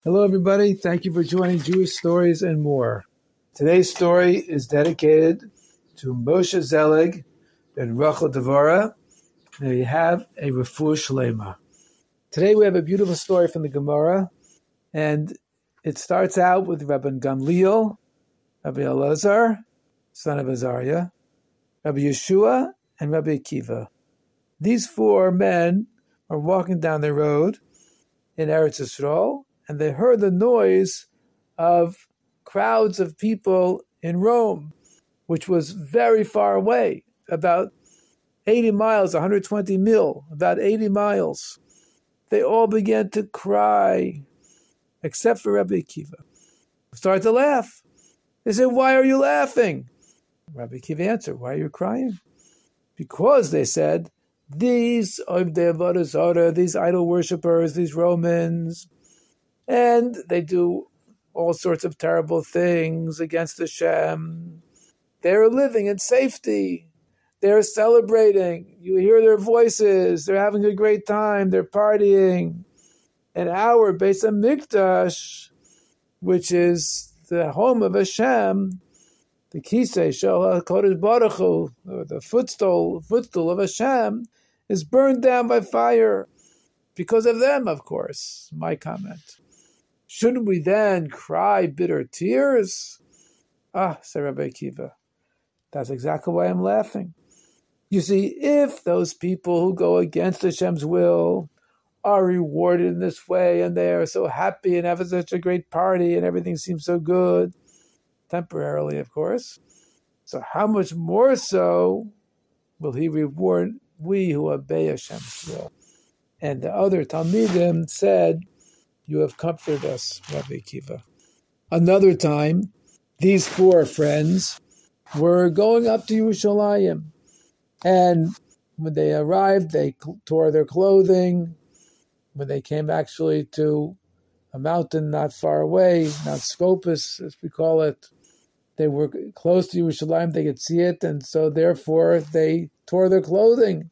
Hello, everybody. Thank you for joining Jewish Stories and More. Today's story is dedicated to Moshe Zelig and Rachel Devora. They have a refuah shlema. Today we have a beautiful story from the Gemara, and it starts out with Rabbi Gamliel, Rabbi Elazar, son of Azariah, Rabbi Yeshua, and Rabbi Akiva. These four men are walking down the road in Eretz Yisrael, and they heard the noise of crowds of people in Rome, which was very far away, about 80 miles, 120 mil, about 80 miles. They all began to cry, except for Rabbi Akiva. They started to laugh. They said, "Why are you laughing?" Rabbi Akiva answered, "Why are you crying?" Because, they said, these idol worshippers, these Romans, and they do all sorts of terrible things against Hashem. They're living in safety. They're celebrating. You hear their voices. They're having a great time. They're partying. And our Beis HaMikdash, which is the home of Hashem, the Kisei Shel HaKodesh Baruch Hu, or the footstool of Hashem, is burned down by fire. Because of them, of course, my comment. Shouldn't we then cry bitter tears? Said Rabbi Akiva, that's exactly why I'm laughing. You see, if those people who go against Hashem's will are rewarded in this way, and they are so happy and have such a great party and everything seems so good, temporarily, of course, so how much more so will He reward we who obey Hashem's will? And the other Talmidim said, "You have comforted us, Rabbi Akiva." Another time, these four friends were going up to Yerushalayim. And when they arrived, they tore their clothing. When they came actually to a mountain not far away, Mount Scopus, as we call it, they were close to Yerushalayim, they could see it, and so therefore they tore their clothing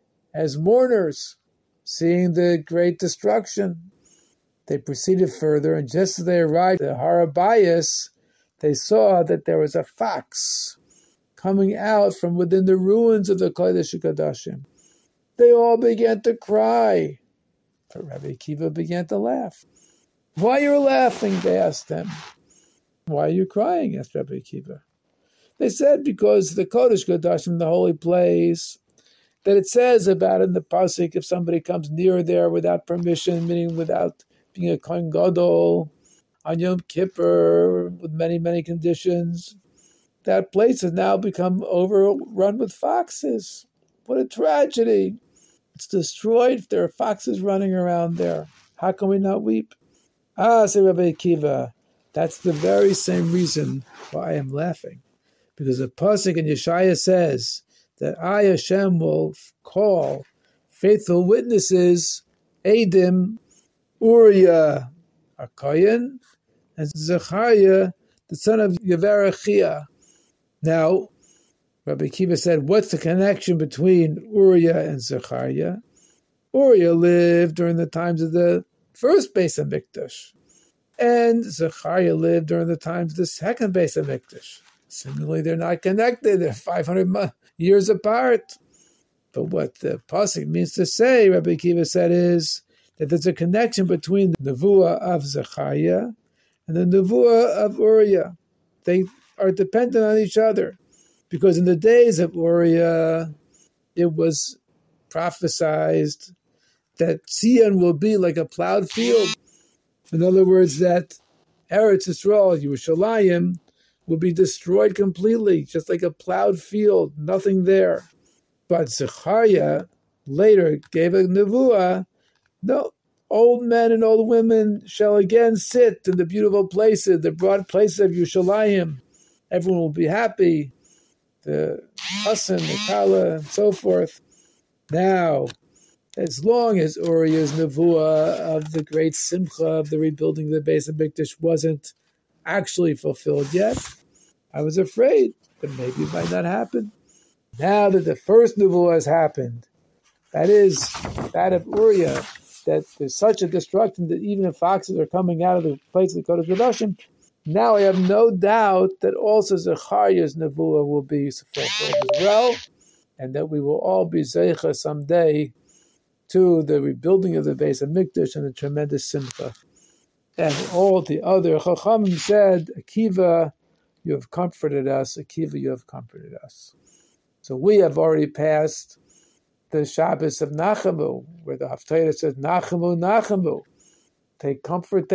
as mourners, seeing the great destruction. They proceeded further, and just as they arrived at Har HaBayis, they saw that there was a fox coming out from within the ruins of the Kodesh HaKodashim. They all began to cry, but Rabbi Akiva began to laugh. "Why are you laughing?" they asked him. "Why are you crying?" asked Rabbi Akiva. They said, "Because the Kodesh HaKodashim, the holy place, that it says about in the Pasuk, if somebody comes near there without permission, meaning without being a Kohen Gadol, on Yom Kippur, with many, many conditions, that place has now become overrun with foxes. What a tragedy. It's destroyed. There are foxes running around there. How can we not weep?" Said Rabbi Akiva, that's the very same reason why I am laughing. Because the Pasuk in Yeshaya says that I, Hashem, will call faithful witnesses, Eidim, Uriah, a Kohen, and Zechariah, the son of Yevarachia. Now, Rabbi Akiva said, what's the connection between Uriah and Zechariah? Uriah lived during the times of the first Beis HaMikdash, and Zechariah lived during the times of the second Beis HaMikdash. Similarly, they're not connected. They're 500 years apart. But what the Pasuk means to say, Rabbi Akiva said, is that there's a connection between the Nevuah of Zechariah and the Nevuah of Uriah. They are dependent on each other. Because in the days of Uriah, it was prophesied that Zion will be like a plowed field. In other words, that Eretz Yisrael, Yerushalayim, will be destroyed completely, just like a plowed field, nothing there. But Zechariah later gave a nevuah, no, old men and old women shall again sit in the beautiful places, the broad places of Yerushalayim. Everyone will be happy, the Hassan, the Kala, and so forth. Now, as long as Uriah's nevuah of the great simcha of the rebuilding of the Beis HaMikdash wasn't actually fulfilled yet, I was afraid that maybe it might not happen. Now that the first nevuah has happened, that is that of Uriah, that there's such a destruction that even if foxes are coming out of the place of the Kodesh Kodashim, now I have no doubt that also Zechariah's Nevuah will be fulfilled as well, and that we will all be Zeicha someday to the rebuilding of the Beis HaMikdash and the tremendous Simcha. And all the other Chachamim said, Akiva, you have comforted us. Akiva, you have comforted us. So we have already passed the Shabbos of Nachamu, where the Haftarah says, Nachamu, Nachamu. Take comfort,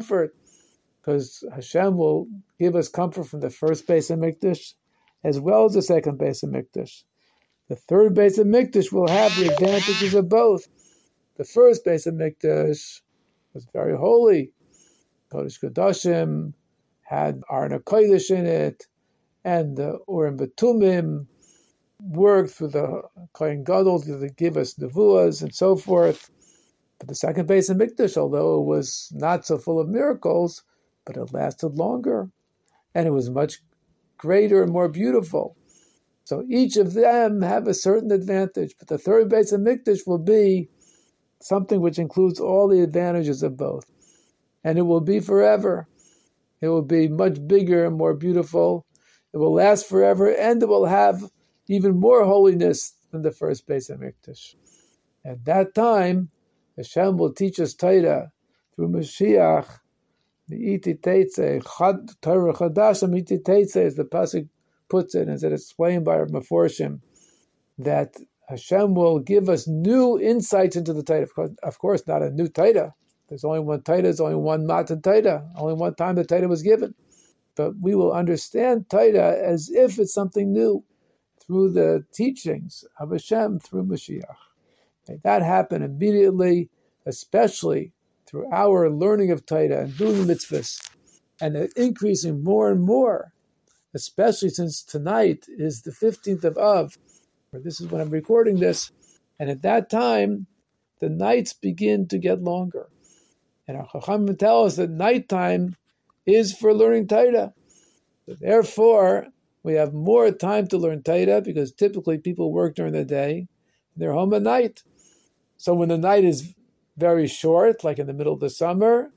because Hashem will give us comfort from the first Beis HaMikdash as well as the second Beis HaMikdash. The third Beis HaMikdash will have the advantages of both. The first Beis HaMikdash was very holy. Kodesh Kodashim had Aron HaKodesh in it, and the Urim Betumim worked for the Kohen Gadol to give us nevuas and so forth. But the second Beis HaMikdash, although it was not so full of miracles, but it lasted longer, and it was much greater and more beautiful. So each of them have a certain advantage, but the third Beis HaMikdash will be something which includes all the advantages of both. And it will be forever. It will be much bigger and more beautiful. It will last forever, and it will have even more holiness than the first Beis HaMikdash. At that time, Hashem will teach us Torah through Mashiach. The Iti Teitze, Torah Chadashim Iti Teitze, as the pasuk puts it, as it is explained by our Meforshim, that Hashem will give us new insights into the Torah. Of course, not a new Torah. There's only one Torah, there's only one Matan Torah. Only one time the Torah was given. But we will understand Torah as if it's something new through the teachings of Hashem through Mashiach. May that happen immediately, especially through our learning of Torah and doing mitzvahs, and increasing more and more, especially since tonight is the 15th of Av, or this is when I'm recording this, and at that time, the nights begin to get longer. And our Chachamim tell us that nighttime is for learning Torah. So therefore, we have more time to learn Torah, because typically people work during the day, and they're home at night. So when the night is very short, like in the middle of the summer,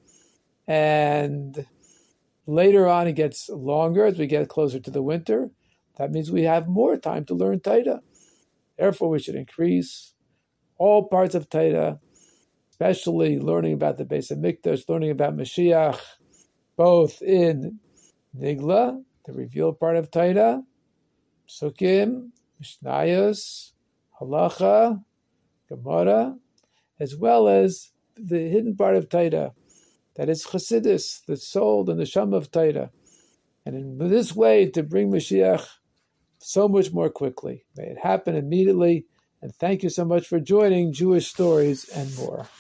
and later on it gets longer as we get closer to the winter, that means we have more time to learn Torah. Therefore, we should increase all parts of Torah, especially learning about the Beis HaMikdash, learning about Mashiach, both in Nigla, the revealed part of Torah, Psukim, Mishnayos, Halacha, Gemara, as well as the hidden part of Torah, that is Chassidus, the soul and the Neshama of Torah. And in this way, to bring Mashiach so much more quickly. May it happen immediately. And thank you so much for joining Jewish Stories and More.